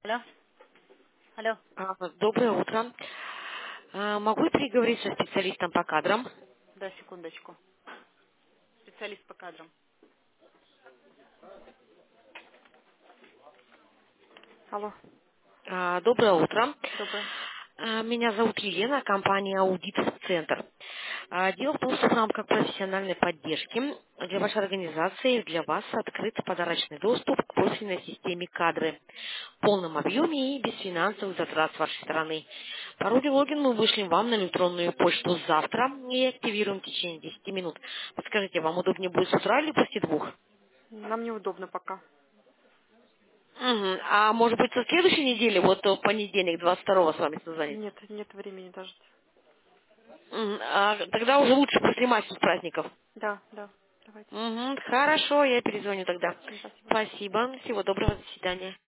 Алло? Алло? Доброе утро. Могу я переговорить со специалистом по кадрам? Да, секундочку. Специалист по кадрам. Алло, Доброе утро. доброе. Меня зовут Елена, компания «Аудит Центр». Дело в том, что в рамках профессиональной поддержки для вашей организации, для вас открыт подарочный доступ к профильной системе кадры в полном объеме и без финансовых затрат с вашей стороны. Пароль и логин мы вышлем вам на электронную почту завтра и активируем в течение 10 минут. Подскажите, вам удобнее будет с утра или после 2? Нам неудобно пока. Мгм. А может быть, со следующей недели, вот в понедельник, 22-го с вами созвонить? Нет времени даже. Тогда уже лучше после масляных праздников. Да, да, давайте. Мгм. Хорошо, я перезвоню тогда. Спасибо. Спасибо. Всего доброго. До свидания.